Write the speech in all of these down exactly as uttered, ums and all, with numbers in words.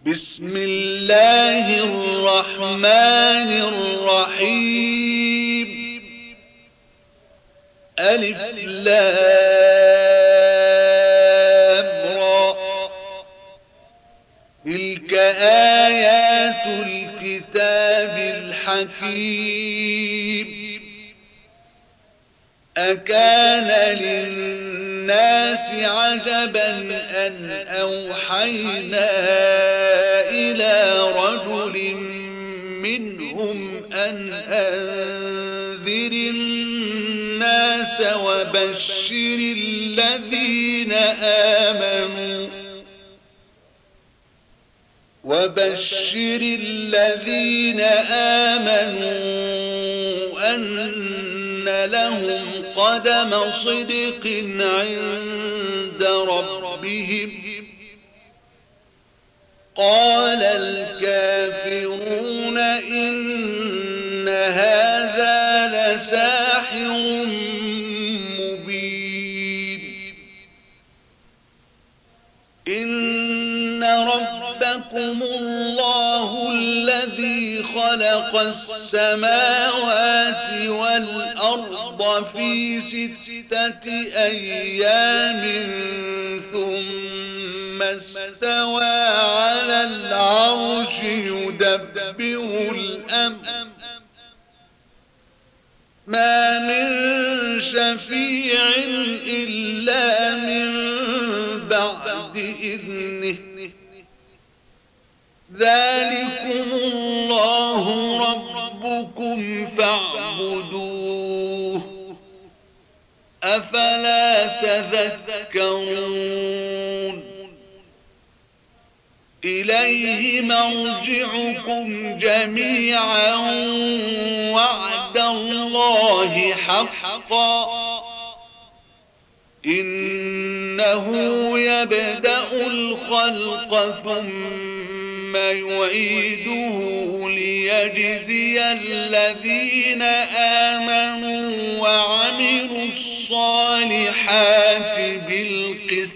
بسم الله الرحمن الرحيم. ألف لام را. تلك آيات الكتاب الحكيم. أكان للناس عجبا أن أوحينا إلى رجل منهم أن أنذر الناس وبشر الذين آمنوا وبشر الذين آمنوا أن لهم قدم صدق عند ربهم. قال الكافرون إن هذا لساحر مبين. إن ربكم الله الذي خلق السماوات والأرض في ستة أيام ثم استوى على العرش يدبر الأمر ما من شفيع إلا من بعد إذنه. ذلكم الله ربكم فاعبدوه أفلا تذكرون. إليه مرجعكم جميعا وعد الله حقا. إنه يبدأ الخلق ثم يعيده ليجزي الذين آمنوا وعملوا الصالحات بالقسط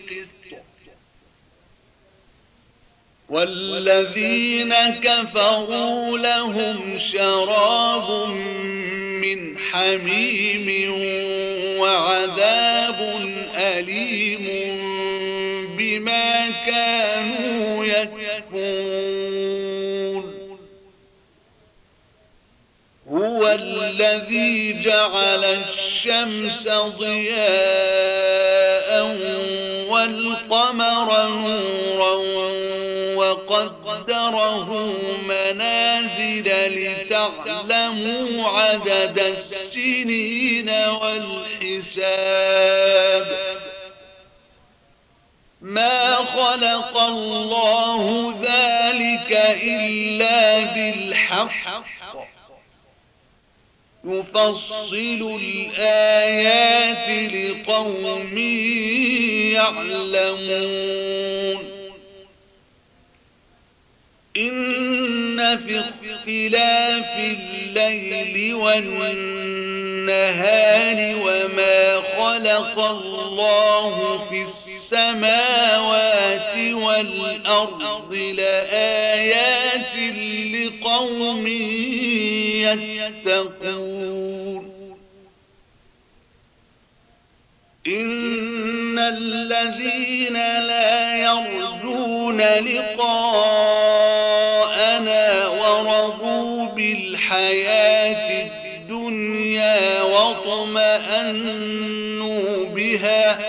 والذين كفروا لهم شراب من حميم وعذاب أليم بما كانوا يكفرون. هو الذي جعل الشمس ضياء والقمر نورا وقدره منازل لتعلموا عدد السنين والحساب. ما خلق الله ذلك إلا بالحق يفصل الآيات لقوم يعلمون. إن في اختلاف الليل والنهار وما خلق الله في السماوات والأرض لآيات لقوم يتقون. إن الذين لا يرجون لقاءنا ورضوا بالحياة الدنيا واطمأنوا بها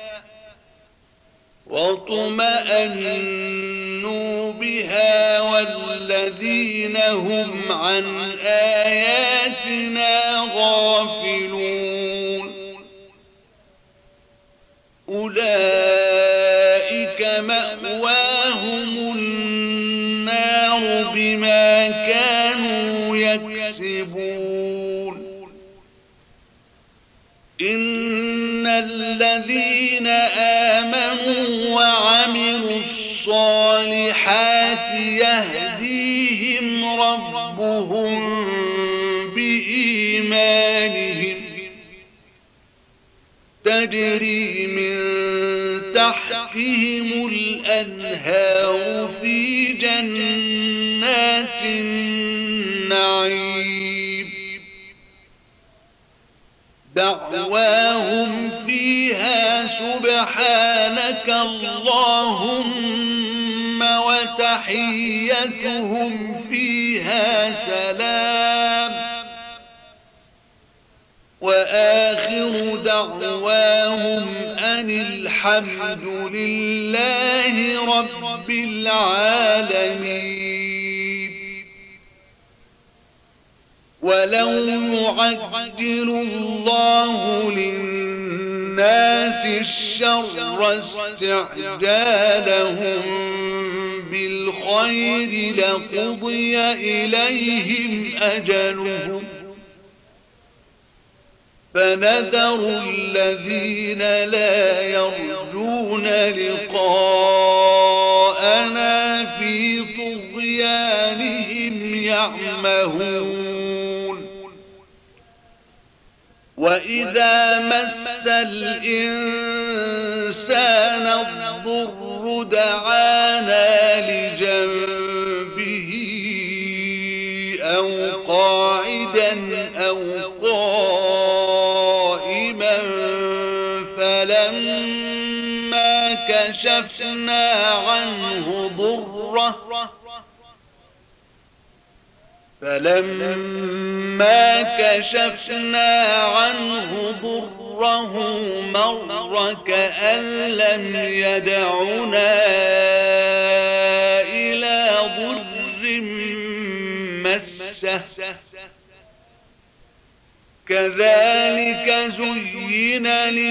واطمأنوا بها والذين هم عن آياتنا غافلون أولئك مأواهم النار بما كانوا يكسبون. إن الذين آمنوا وعملوا الصالحات يهديهم ربهم بإيمانهم تجري من تحتهم الأنهار في جنات النعيم دعواهم فيها سبحانك اللهم وتحيتهم فيها سلام وآخر دعواهم أن الحمد لله رب العالمين. ولو يعجل الله للناس الشر استعجالهم بالخير لقضي إليهم أجلهم فنذر الذين لا يرجون لقاءنا في طغيانهم يعمهون. وإذا مس الإنسان الضر دعانا لجنبه أو قاعدا أو قائما فلما كشفنا عنه ضره فلما كشفنا عنه ضره مر كأن لم يدعنا إلى ضر مسه كذلك زين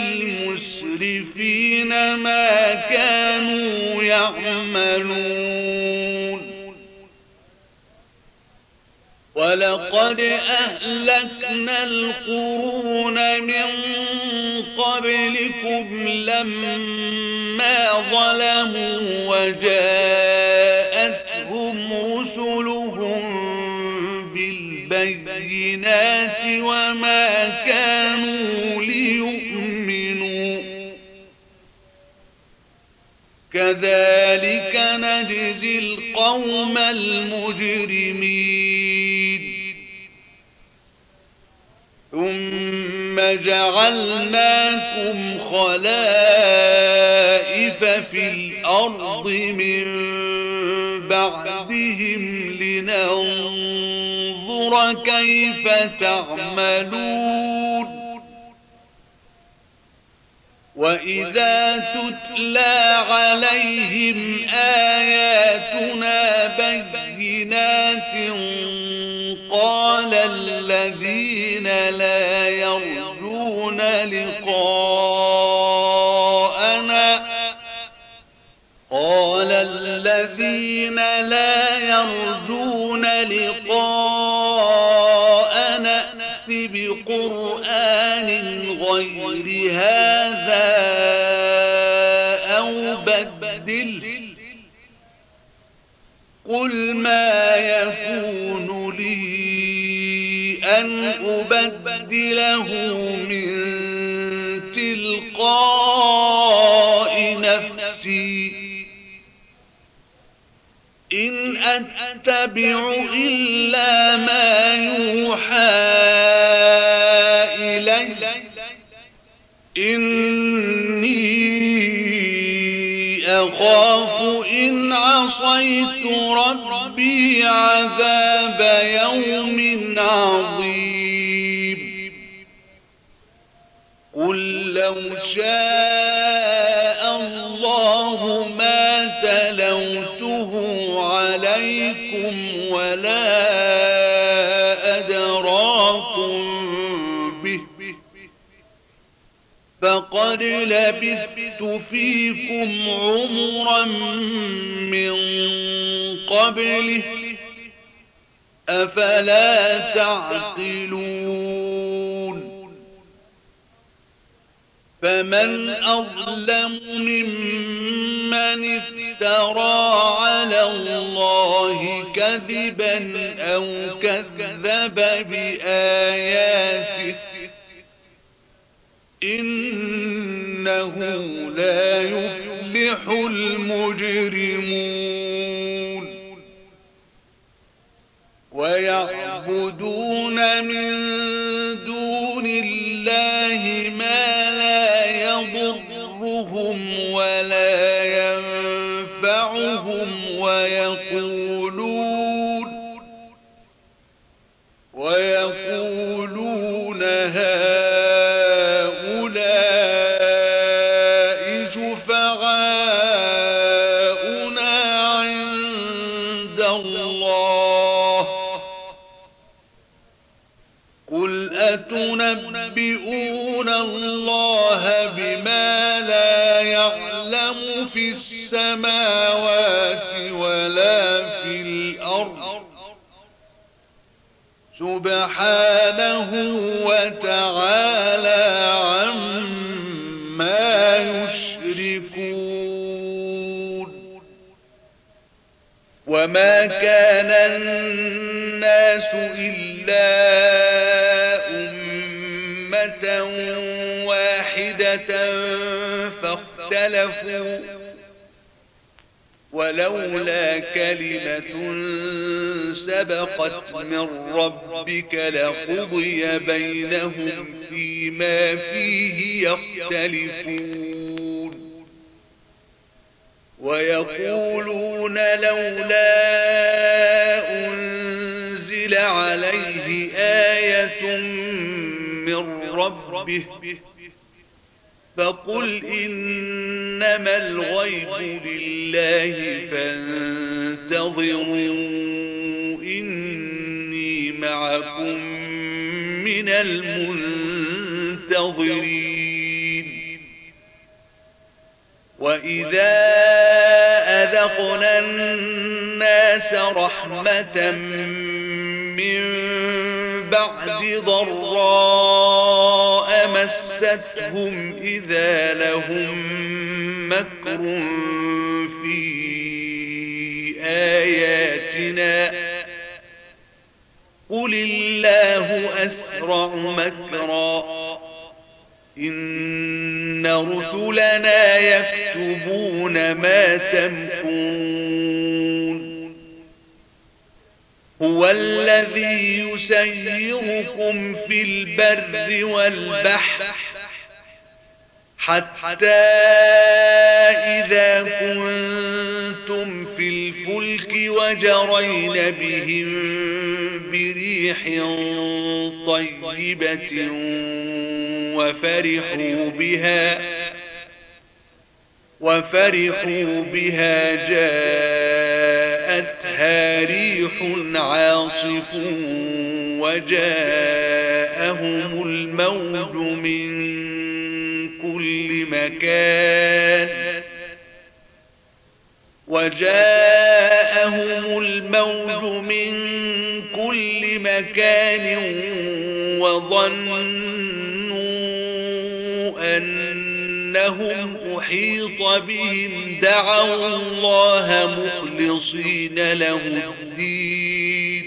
للمسرفين ما كانوا يعملون. ولقد أهلكنا القرون من قبلكم لما ظلموا وجاءتهم رسلهم بالبينات وما كانوا ليؤمنوا كذلك نجزي القوم المجرمين. ثم جعلناكم خلائف في الأرض من بعدهم لننظر كيف تعملون. وإذا تتلى عليهم آياتنا بينات قال الذين لا يرجون لقاءنا قال الذين لا يرجون لقاءنا ائت بقرآن غير هذا أو بدله قل ما يكون لي أن أبدله من تلقاء نفسي إن أتبع إلا ما يوحى إلي إني أخاف إن عصيت ربي عذاب يوم عظيم. قل لو شاء الله ما تلوته عليكم ولا أدراكم به فقد لبثت فيكم عمرا من قبله أفلا تعقلون. فمن أظلم ممن افترى على الله كذبا أو كذب بآياته إنه لا يفلح المجرمون. يعبدون من دون الله ما لا يضرهم ولا ينفعهم ويقولون ويقولون هؤلاء شفعاؤنا عند الله قل أتنبئون الله بما لا يعلم في السماوات ولا في الأرض سبحانه وتعالى عما يشركون وما كان الناس إلا أمة واحدة فاختلفوا ولولا كلمة سبقت من ربك لقضي بينهم فيما فيه يختلفون ويقولون لولا أنزل عليه آية من ربه فقل إنما الغيب لله فانتظروا إني معكم من المنتظرين وإذا أذقنا الناس رحمة من بعد ضراء مستهم إذا لهم مكر في آياتنا قل الله أسرع مكرا إن رسلنا يكتبون ما تمكرون هو الذي يسيركم في البر والبحر حتى إذا كنتم في الفلك وجرين بهم بريح طيبة وفرحوا بها وفرحوا بها جاءتها ريح عاصف وجاءهم الموج من كل مكان وجاءهم الموج من كل مكان وظنوا أنهم أحيط بهم دعوا الله مخلصين له الدين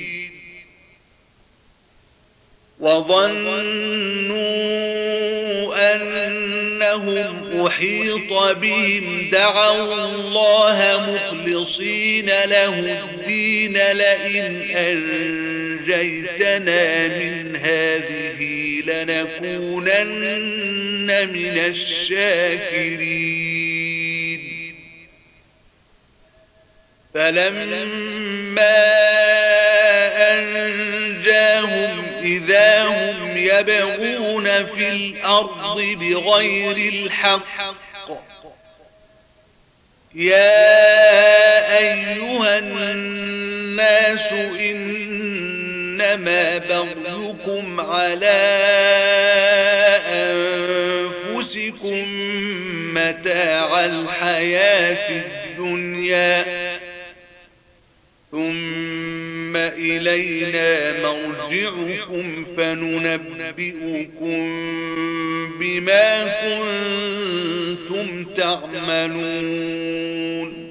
وظنوا أنهم أحيط بهم دعوا الله مخلصين له الدين لئن أنجيتنا من هذه لنكونن من الشاكرين فلما أنجاهم إذا هم يبغون في الأرض بغير الحق يا أيها الناس إنما بغيكم على أنفسكم متاع الحياة الدنيا ثم إلينا مرجعكم فننبئكم بما كنتم تعملون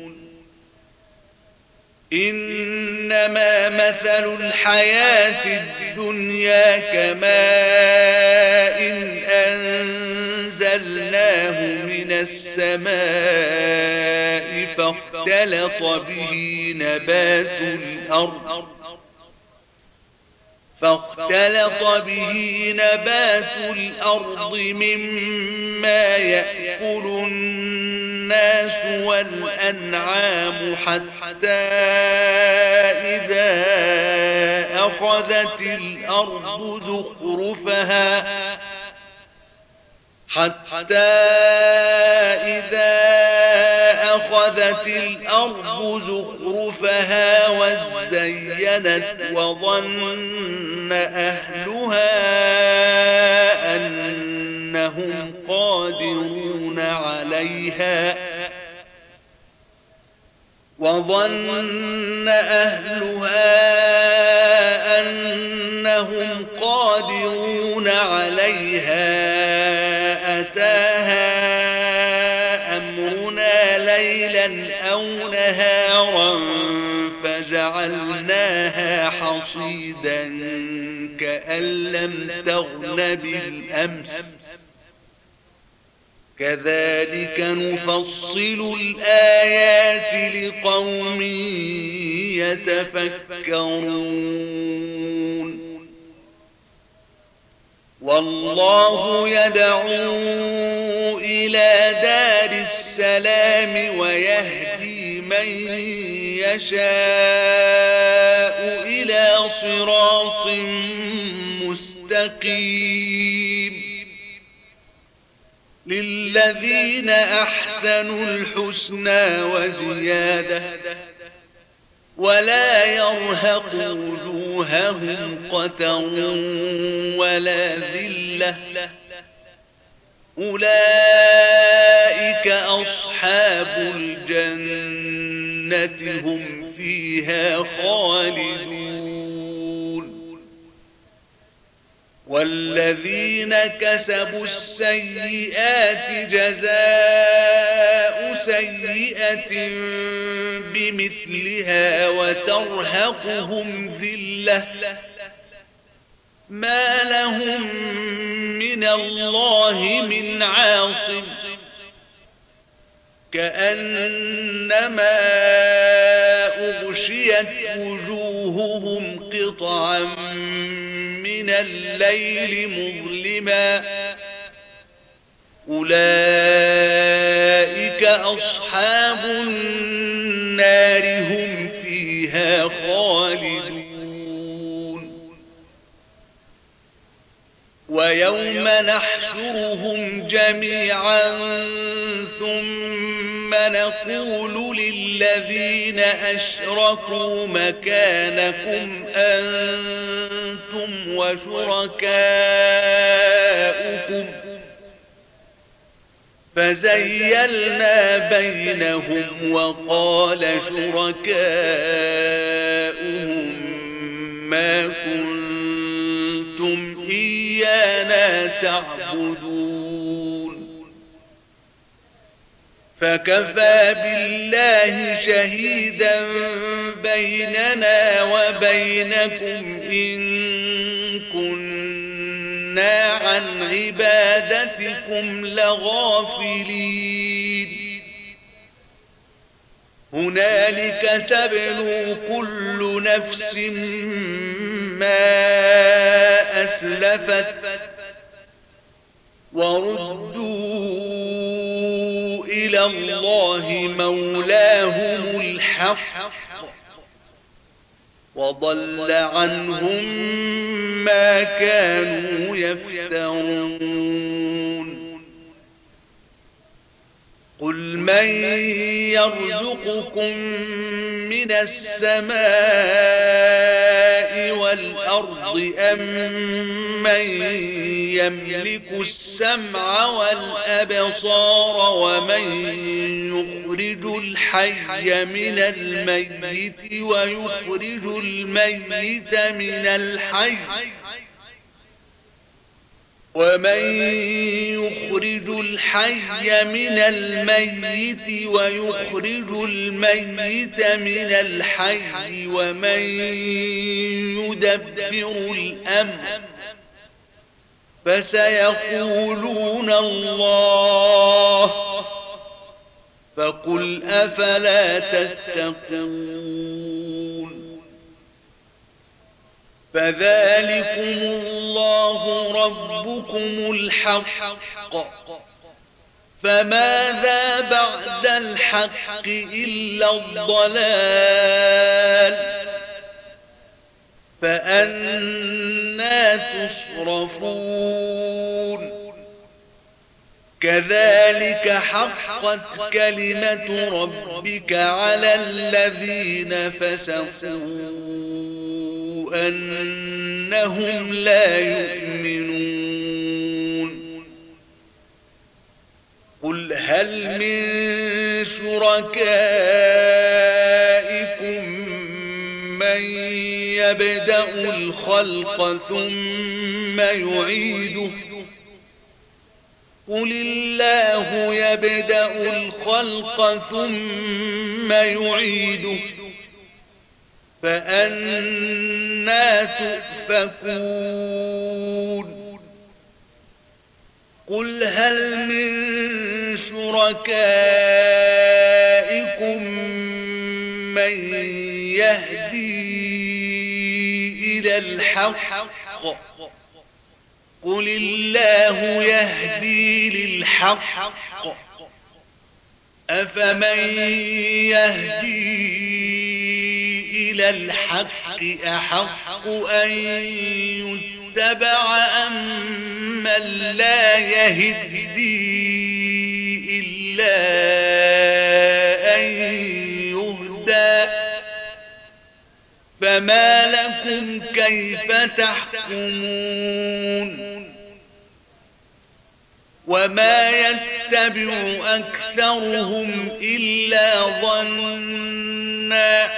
إنما مثل الحياة الدنيا كماء أنزلناه من السماء فاختلط به نبات الأرض فاختلط به نبات الأرض مما يأكل الناس والأنعام حتى إذا أخذت الأرض زخرفها حتى إذا أخذت الأرض زخرفها وزينت وظن أهلها أنهم قادرون عليها وظن أهلها أنهم قادرون عليها أتاها أمرنا ليلا أو نهارا فجعلناها حصيدا كأن لم تغن بالأمس كذلك نفصل الآيات لقوم يتفكرون والله يدعو إلى دار السلام ويهدي من يشاء إلى صراط مستقيم للذين أحسنوا الحسنى وزيادة ولا يرهق وجوههم قتر ولا ذلة أولئك أصحاب الجنة هم فيها خالدون والذين كسبوا السيئات جزاء سيئة بمثلها وترهقهم ذلة ما لهم من الله من عاصم كأنما أغشيت وجوههم قطعا من الليل مظلما أولئك أصحاب النار هم فيها خالدون ويوم نحشرهم جميعا ثم نقول للذين أشركوا مكانكم أنتم وشركاؤكم فزيلنا بينهم وقال شركاؤهم ما كنتم إيانا تعبدون فكفى بالله شهيدا بيننا وبينكم إن كنا عن عبادتكم لغافلين هنالك تبلو كل نفس ما أسلفت وردوا إلى الله مولاهم الحق وضل عنهم ما كانوا يفترون قل من يرزقكم من السماء والأرض أم من يملك السمع والأبصار ومن يخرج الحي من الميت ويخرج الميت من الحي ومن يخرج الحي من الميت ويخرج الميت من الحي ومن يدبر الأمر فسيقولون الله فقل أفلا تتقون فذلكم الله ربكم الحق، فماذا بعد الحق إلا الضلال، فأنى تصرفون. كذلك حقت كلمة ربك على الذين فسقوا أنهم لا يؤمنون. قل هل من شركائكم من يبدأ الخلق ثم يعيده، قل الله يبدأ الخلق ثم يعيده، فأنى تؤفكون. قل هل من شركائكم من يهدي إلى الحق، قل الله يهدي للحق، أفمن يهدي إلى الحق أحق أن يتبع أم من لا يهدي إلا أن يهدى، فما لكم كيف تحكمون. وما يتبع أكثرهم إلا ظنا،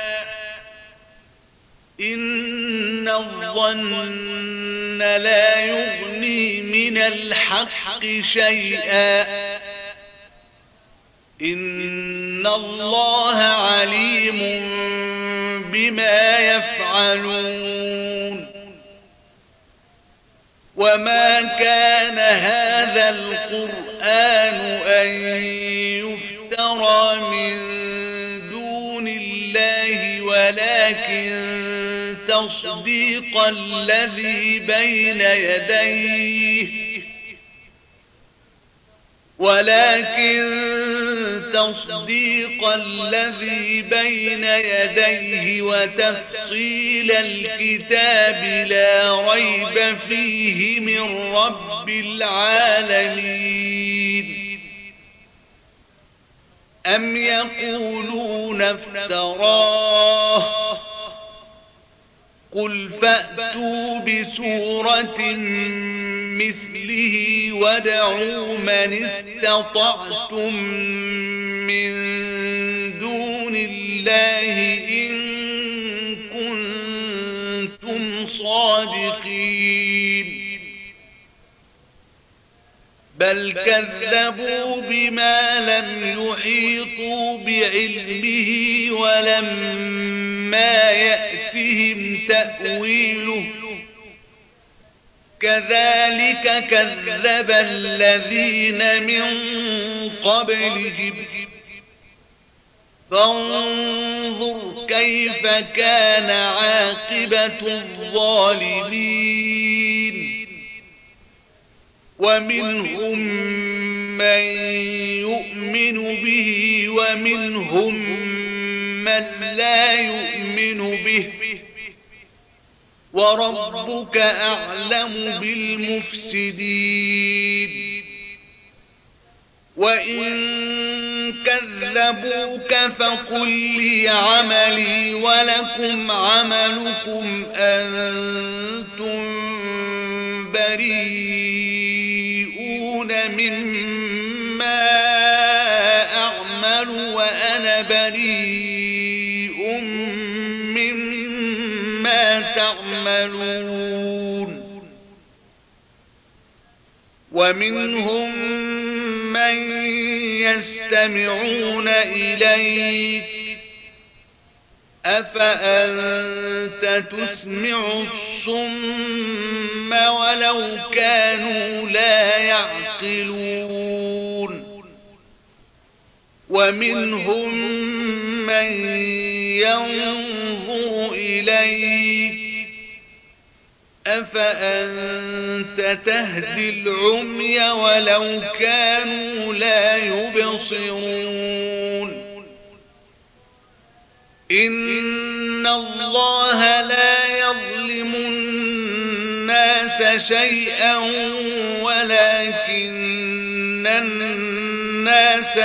إن الظن لا يغني من الحق شيئا، إن الله عليم بما يفعلون. وما كان هذا القرآن أن يفترى من دون الله، ولكن تصديق الذي بين يديه ولكن تصديق الذي بين يديه وتفصيل الكتاب لا ريب فيه من رب العالمين. أم يقولون افتراه، قل فأتوا بسورة مثله وادعوا من استطعتم من دون الله إن كنتم صادقين. بل كذبوا بما لم يحيطوا بعلمه ولما يأتهم تأويله، كذلك كذب الذين من قبلهم، فانظر كيف كان عاقبة الظالمين. ومنهم من يؤمن به ومنهم من لا يؤمن به، وربك أعلم بالمفسدين. وإن كذبوك فقل لي عملي ولكم عملكم أنتم بريئون مما أعمل وأنا بريء مما تعملون. ومنهم من يستمعون إليك، أفأنت تسمع الصم ولو كانوا لا يعقلون. ومنهم من ينظر إليك، أفأنت تهدي العمي ولو كانوا لا يبصرون إن الله لا يظلم الناس شيئا ولكن الناس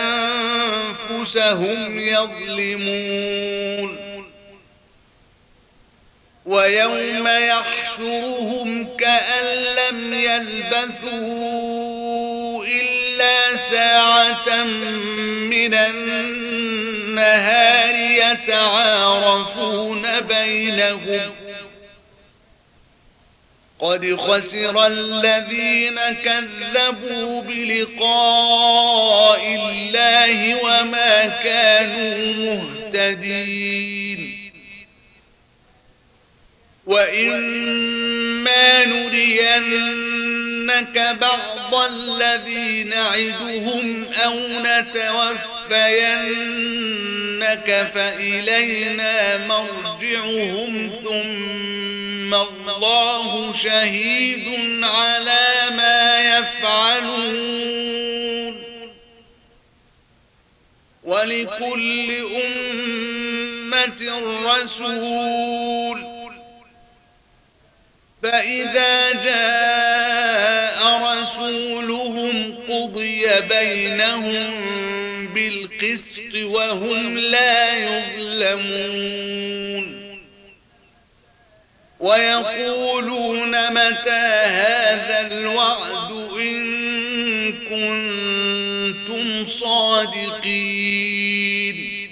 أنفسهم يظلمون ويوم يحشرهم كأن لم يلبثوا إلا ساعة من النهار يتعارفون بينهم قد خسر الذين كذبوا بلقاء الله وما كانوا مهتدين وإما نرينك بعض الذي نعدهم أو نتوفينك فإلينا مرجعهم ثم الله شهيد على ما يفعلون ولكل أمة رسول فإذا جاء رسولهم قضي بينهم بالقسط وهم لا يظلمون ويقولون متى هذا الوعد إن كنتم صادقين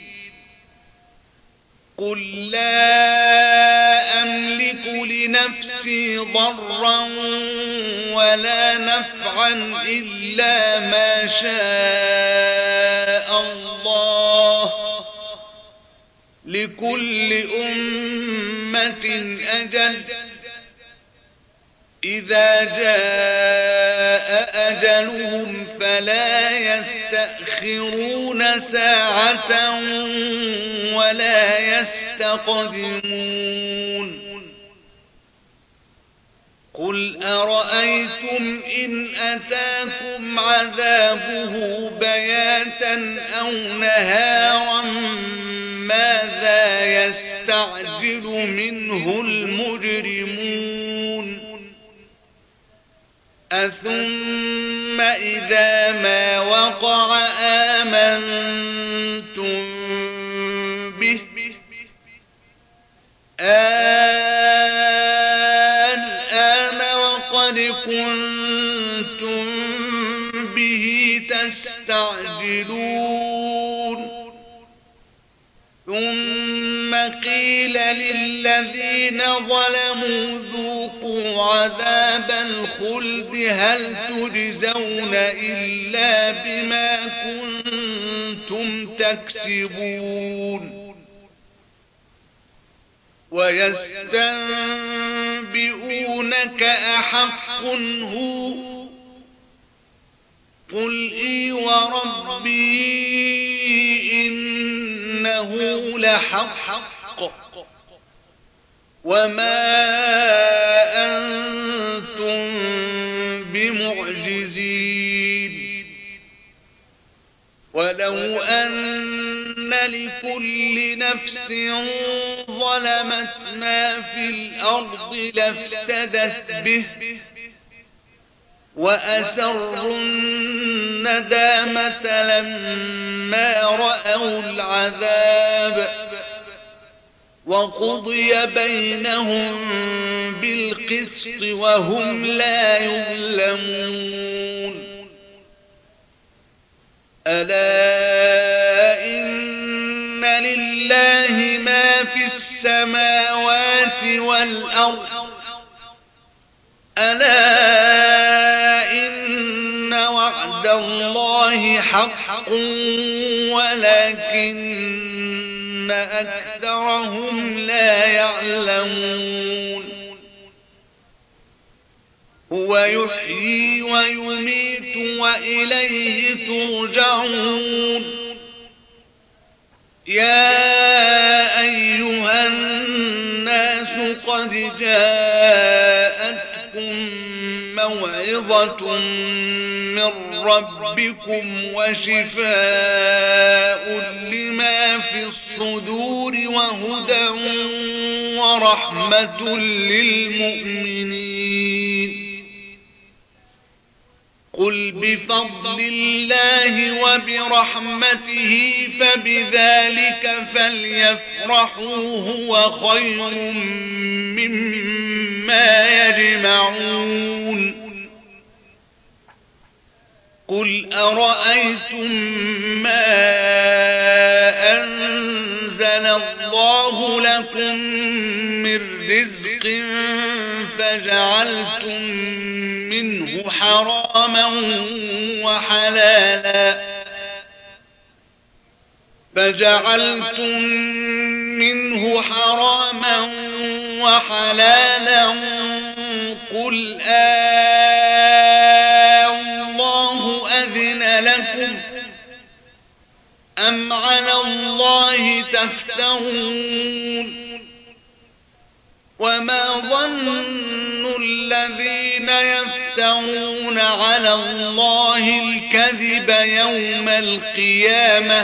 قل لا أملك لنفسي ضرا ولا نفعا إلا ما شاء الله لكل أمة أجل إذا جاء أجلهم فلا يستأخرون ساعة ولا يستقدمون قل أرأيتم إن أتاكم عذابه بياتا أو نهارا ماذا يستعجل منه المجرمون أثم إذا ما وقع آمنتم به الآن وقد كنتم به تستعجلون ثم قيل للذين ظلموا ذوقوا عذاب الخلد هل تجزون إلا بما كنتم تكسبون ويستنبئونك أحق هو قل إي وربي إنه لحق وما أنتم بمعجزين ولو أن لكل نفس ظلمت ما في الأرض لافتدت به وأسروا الندامة لما رأوا العذاب وقضي بينهم بالقسط وهم لا يظلمون ألا إن لله ما في السماوات والأرض ألا إن وعد الله حق ولكن أكثرهم لا يعلمون هو يحيي ويميت وإليه ترجعون يا أيها الناس قد جاءكم جاءتكم موعظة من ربكم وشفاء لما في الصدور وهدى ورحمة للمؤمنين. قل بفضل الله وبرحمته فبذلك فليفرحوا هو خير مما يجمعون. قل أرأيتم ما أنزل الله لكم من رزق فجعلتم منه حراما وحلالا فجعلتم منه حراما وحلالا قل آه الله أذن لكم أم على الله تفترون. وما ظن الذين يفترون على الله الكذب يوم القيامة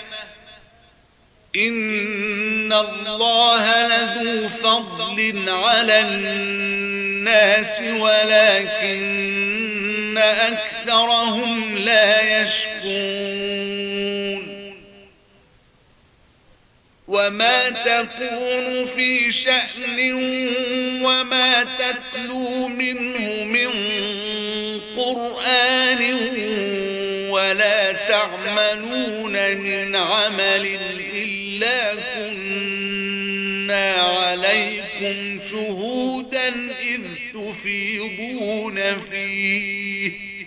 إن الله لذو فضل على الناس ولكن أكثرهم لا يشكرون. وما تكون في شأن وما تتلو منه من قرآن ولا تعملون من عمل إلا كنا عليكم شهودا إذ تفيضون فيه.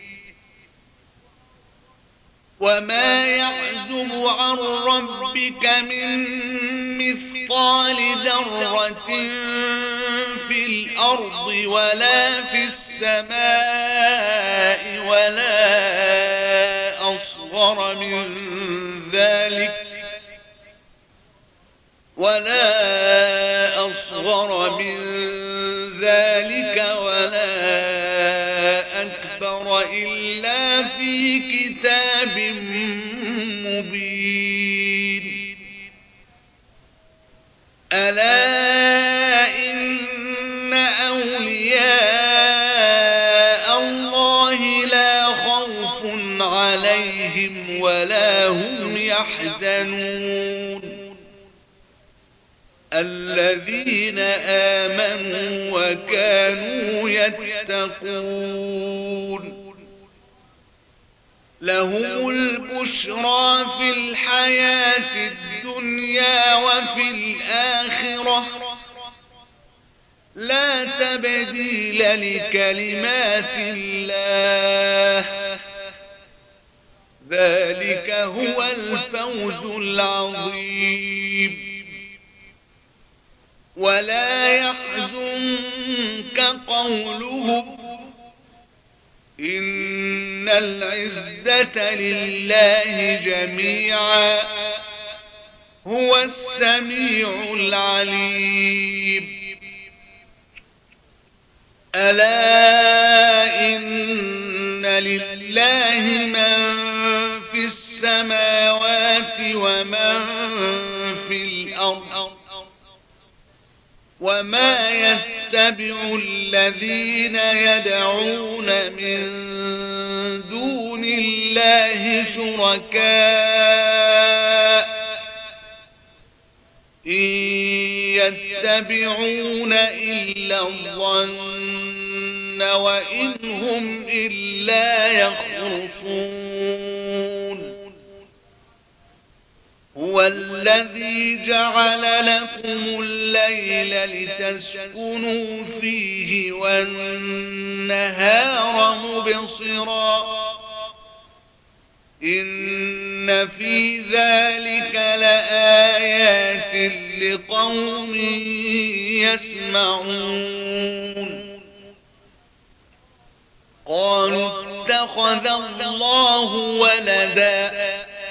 وما يعزب عن ربك من مثقال ذرة في الأرض ولا في السماء ولا أصغر من ذلك ولا أصغر من ذلك ولا أكبر إلا في كتاب مبين. ألا إن أولياء الله لا خوف عليهم ولا هم يحزنون الذين آمنوا وكانوا يتقون. لهم البشرى في الحياة الدنيا وفي الآخرة لا تبديل لكلمات الله ذلك هو الفوز العظيم. ولا يحزنك قولهم إن العزة لله جميعا هو السميع العليم. ألا إن لله من في السماوات ومن في الأرض وما يتبع الذين يدعون من دون الله شركاء إن يتبعون إلا الظن وإن هم إلا يخرصون. هو الذي جعل لكم الليل لتسكنوا فيه والنهار مبصرا إن في ذلك لآيات لقوم يسمعون. قالوا اتخذ الله ولدا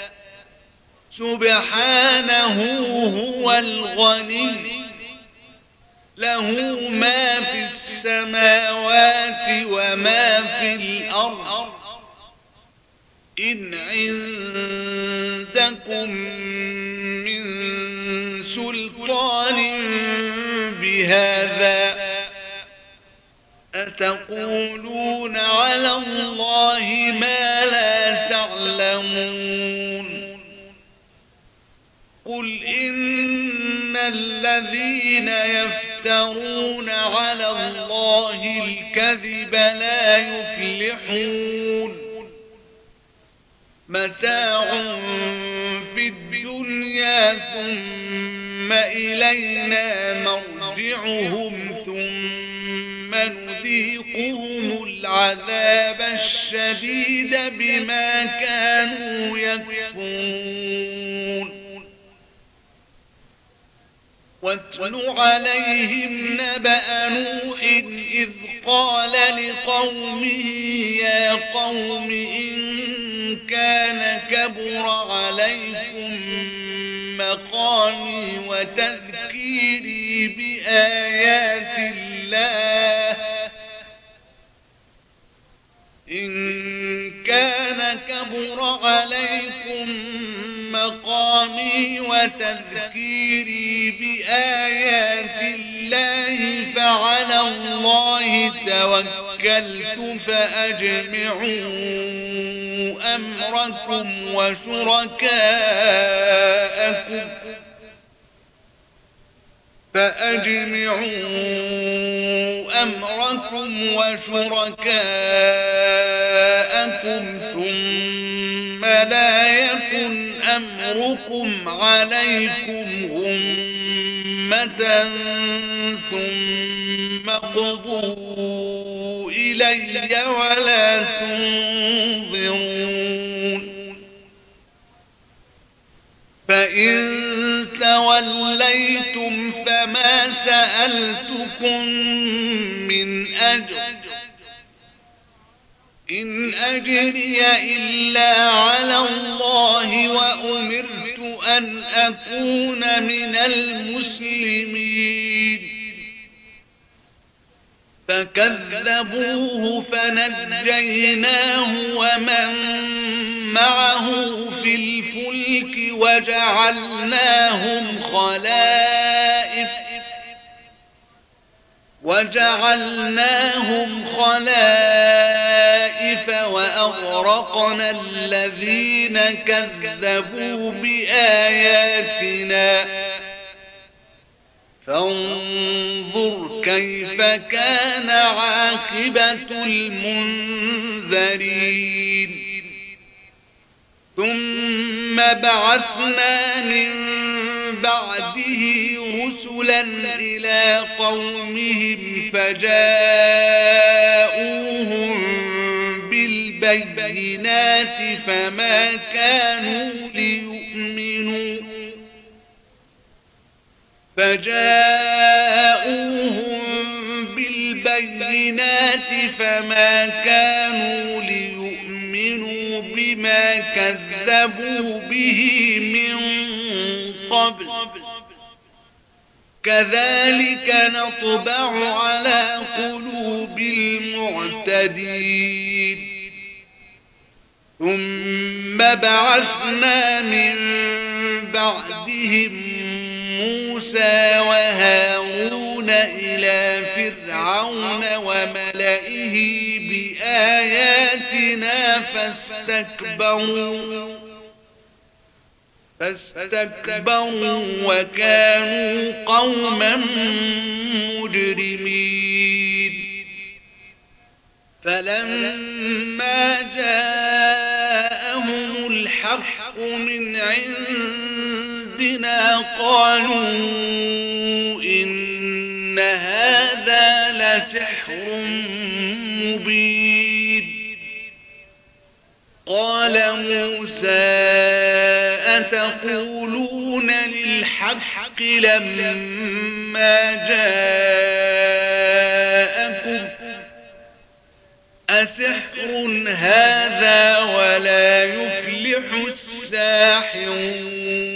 سبحانه هو الغني له ما في السماوات وما في الأرض إن عندكم من سلطان بهذا أتقولون على الله ما لا تعلمون قل إن الذين يفترون على الله الكذب لا يفلحون متاع في الدنيا ثم إلينا مرجعهم ثم نذيقهم العذاب الشديد بما كانوا يكفرون واتل عليهم نبأ نوح إذ قال لقومه يا قوم إن كان كبر عليكم مقامي وتذكيري بآيات الله إن كان كبر عليكم مقامي وتذكيري بآيات الله فعلى الله توكلت فأجمعوا أمركم وشركاءكم فأجمعوا أمركم وشركاءكم ثم لا يكن أمركم عليكم غمة ثم اقضوا إلي ولا تنظرون فإن توليتم فما سألتكم من أجر إن أجري إلا على الله وأمرت أن أكون من المسلمين فكذبوه فنجيناه ومن معه في الفلك وجعلناهم خلائف وجعلناهم خلائف وأغرقنا الذين كذبوا بآياتنا فانظر كيف كان عاقبة المنذرين ثم بعثنا من بعده رسلا إلى قومهم فجاءوهم بالبينات فما كانوا ليؤمنوا فجاءوهم بالبينات فما كانوا ليؤمنوا بما كذبوا به من قبل كذلك نطبع على قلوب المعتدين ثم بعثنا من بعدهم موسى وهارون إلى فرعون وملئه بآياتنا فاستكبروا فاستكبروا وكانوا قوما مجرمين فلما جاءهم الحق من عندنا قالوا إن هذا لسحر مبين قال موسى أتقولون للحق لما جاءكم أسحر هذا ولا يفلح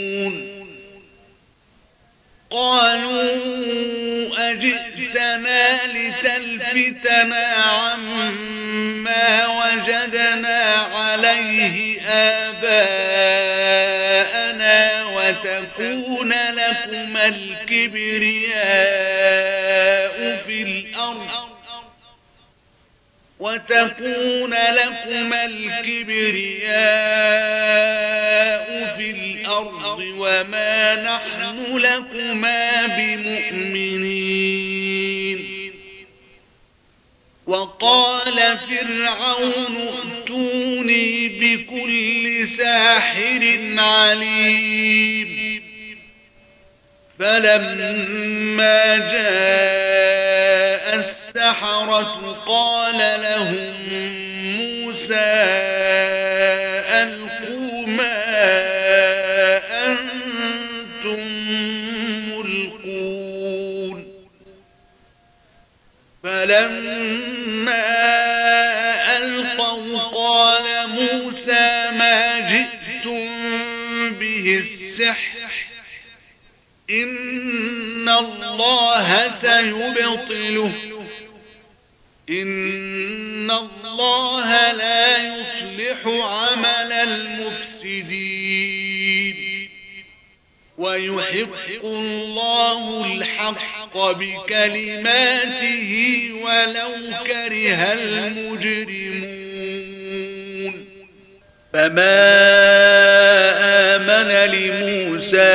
الساحرون قالوا أجئتنا لتلفتنا عما وجدنا عليه آباءنا وتكون لكما الكبرياء في الأرض وتكون لكما الكبرياء في الأرض وما نحن لكما بمؤمنين. وقال فرعون ائتوني بكل ساحر عليم. فلما جاء السحرة قال لهم موسى ألقوا ما أنتم ملقون. فلما ألقوا قال موسى ما جئتم به السحر إن الله سيبطله إن الله لا يصلح عمل المفسدين ويحق الله الحق بكلماته ولو كره المجرمون. فما آمن لموسى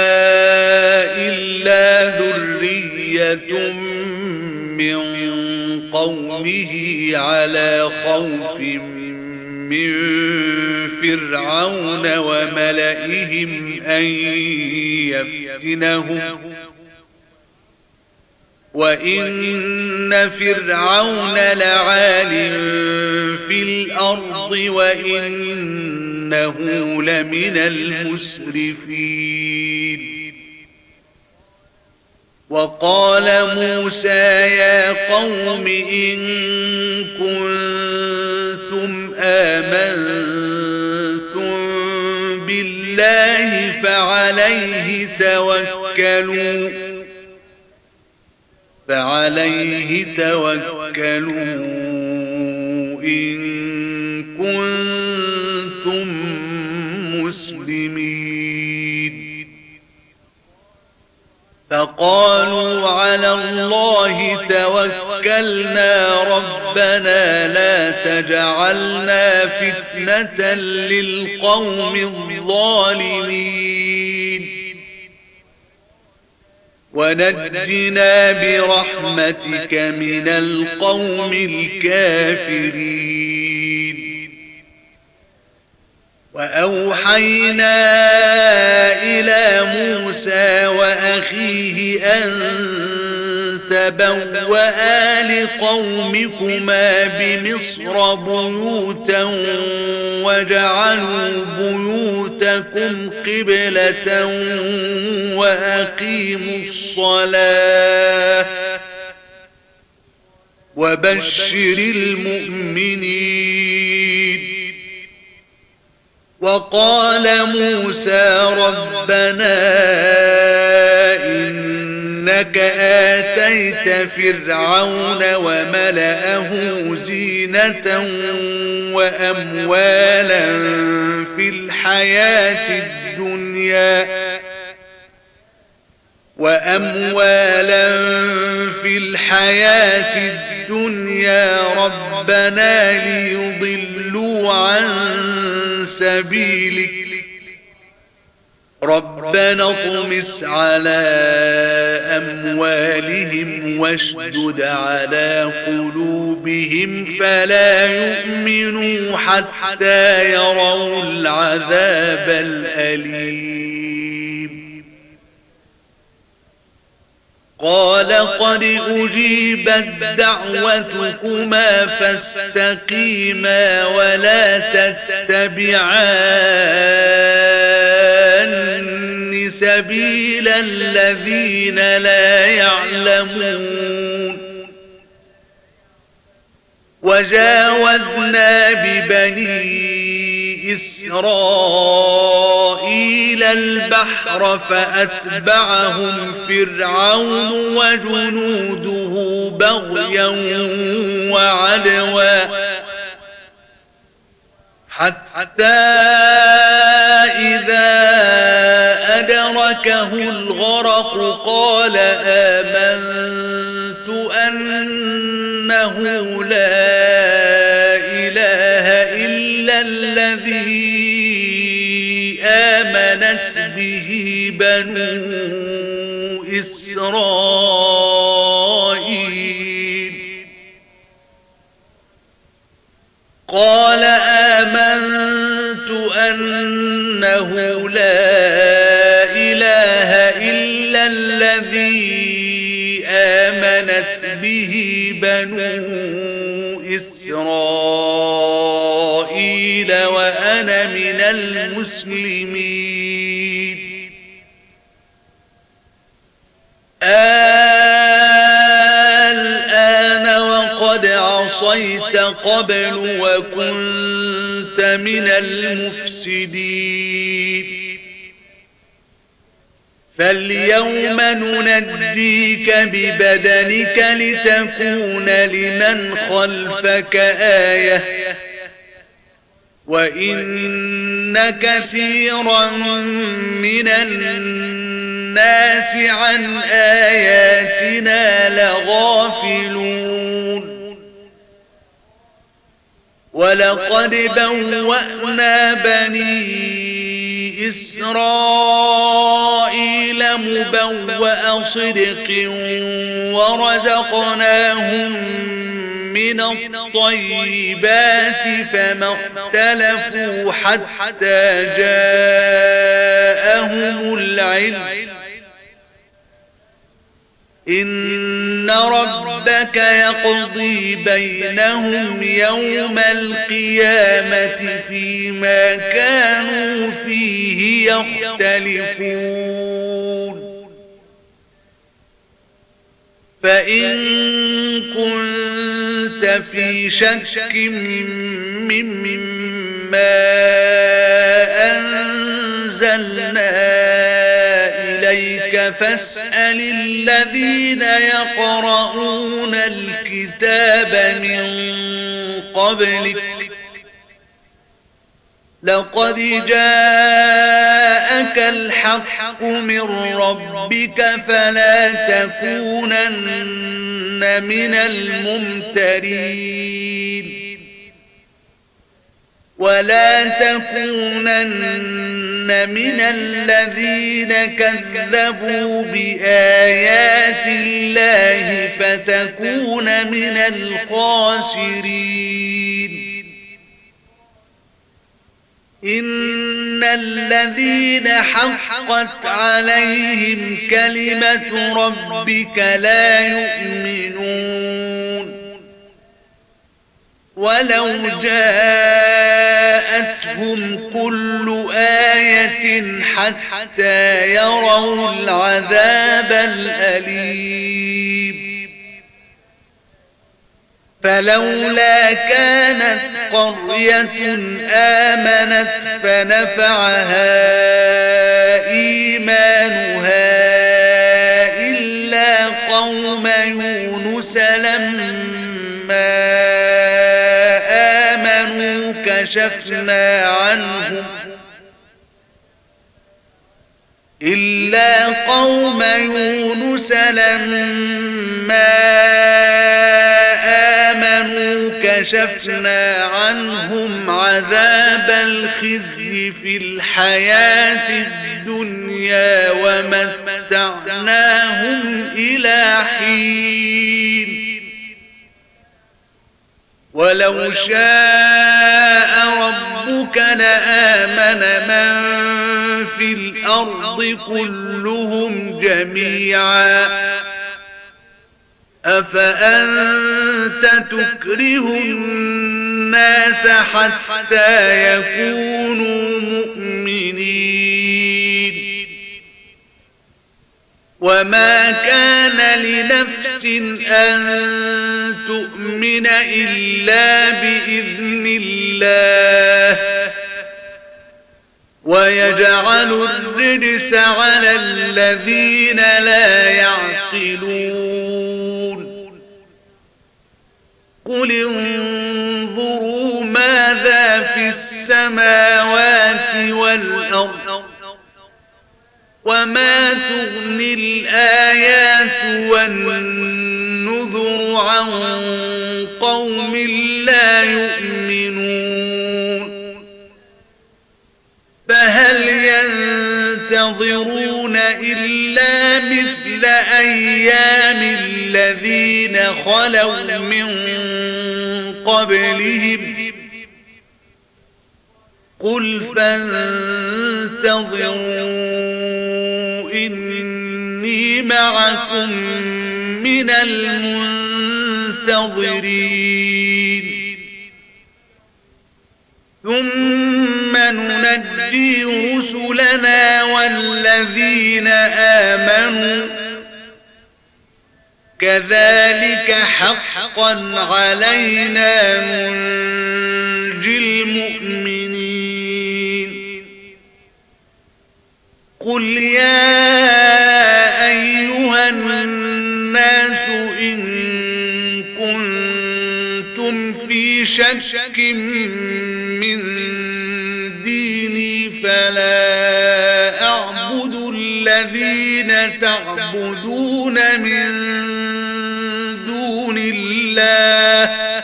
إلا ذرية من قومه على خوف من فرعون وملئهم أن يفتنهم وإن فرعون لعال في الأرض وإنه لمن المسرفين. وقال موسى يا قوم إن كنتم آمنتم بالله فعليه توكلوا فعليه توكلوا إن كنتم مسلمين. فقالوا على الله توكلنا ربنا لا تجعلنا فتنة للقوم الظالمين ونجنا برحمتك من القوم الكافرين. وأوحينا إلى موسى وأخيه أن تبوأ لقومكما بمصر بيوتا وجعلوا بيوتكم قبلة وأقيموا الصلاة وبشر المؤمنين. وقال موسى ربنا إنك آتيت فرعون وملأه زينة وأموالا في الحياة الدنيا وأموالا في الحياة الدنيا ربنا ليضلوا عن سبيلك ربنا اطمس على أموالهم واشدد على قلوبهم فلا يؤمنوا حتى يروا العذاب الأليم. قال قد أجيبت دعوتكما فاستقيما ولا تتبعان سبيل الذين لا يعلمون. وجاوزنا ببني إسرائيل البحر فأتبعهم فرعون وجنوده بغيا وعدوا حتى إذا أدركه الغرق قال آمنت أنه لا إله إلا الذي آمنت به بنو إسرائيل قال آمنت أنه لا إله إلا الذي آمنت به بنو إسرائيل وأنا من المسلمين الآن وقد عصيت قبل وكنت من المفسدين فاليوم ننجيك ببدنك لتكون لمن خلفك آية وإن كثيرا من الناس عن آياتنا لغافلون ولقد بوأنا بني إسرائيل مبوأ صدق ورزقناهم من الطيبات فما اختلفوا حتى جاءهم العلم إن ربك يقضي بينهم يوم القيامة فيما كانوا فيه يختلفون فإن كنت في شك مما أنزلنا إليك فاسأل الذين يقرؤون الكتاب من قبلك لقد جاءك الحق من ربك فلا تكونن من الممترين ولا تكونن من الذين كذبوا بآيات الله فتكون من الخاسرين إن الذين حقت عليهم كلمة ربك لا يؤمنون ولو جاءتهم كل آية حتى يروا العذاب الأليم فلولا كانت قرية آمنت فنفعها إيمانها إلا قوم يونس لما آمنوا كشفنا عنهم إلا قوم يونس لما كشفنا عنهم عذاب الخزي في الحياة الدنيا ومتعناهم إلى حين ولو شاء ربك لآمن من في الأرض كلهم جميعا أفأنت تكره الناس حتى يكونوا مؤمنين وما كان لنفس أن تؤمن إلا بإذن الله ويجعل الرجس على الذين لا يعقلون قل انظروا ماذا في السماوات والأرض وما تغني الآيات والنذر عن قوم لا يؤمنون فهل ينتظرون إلا مثل أيام الذين خلوا من قبلهم قل فانتظروا إني معكم من المنتظرين ثم ننجي رسلنا والذين آمنوا كذلك حقا علينا ننجي المؤمنين قل يا أيها الناس إن كنتم في شك من ديني فلا أعبد الذين تعبدون من دون الله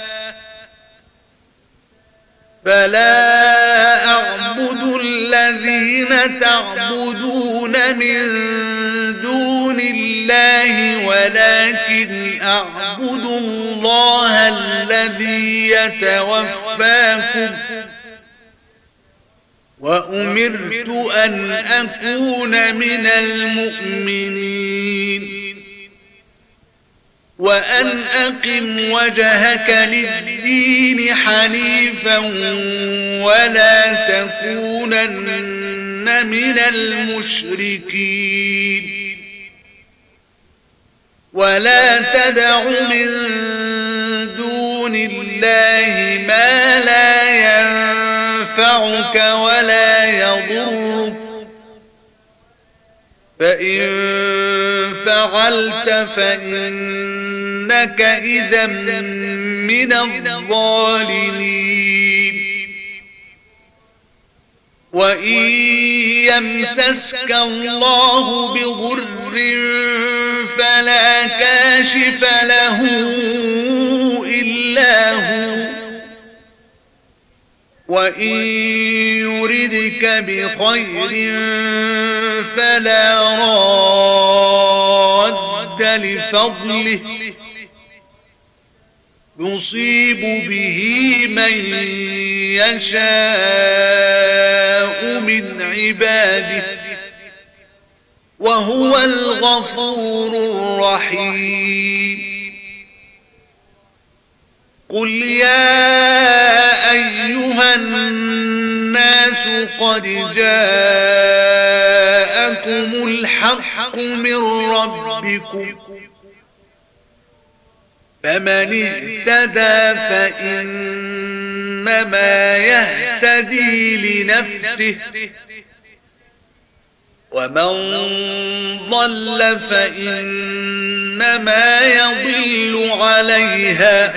فلا أعبد الذين تعبدون من دون الله ولكن أعبد الله الذي يتوفاكم وأمرت أن أكون من المؤمنين وأن أقم وجهك للدين حنيفا ولا تكونن من المشركين ولا تدع من دون الله ما لا ينفعك ولا يضرك فإن فعلت فإنك إذا من الظالمين وإن يمسسك الله بضر فلا كاشف له إلا هو وإن يردك بخير فلا راد لفضله يصيب به من يشاء من عباده وهو الغفور الرحيم قل يا أيها الناس قد جاءكم الحق من ربكم فمن اهتدى فإنما يهتدي لنفسه ومن ضل فإنما يضل عليها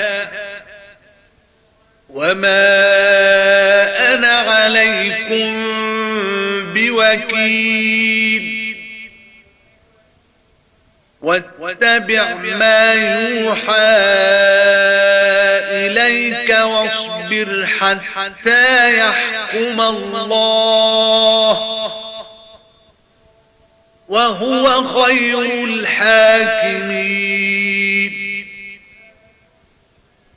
وما أنا عليكم بوكيل واتبع ما يوحى إليك واصبر حتى يحكم الله وهو خير الحاكمين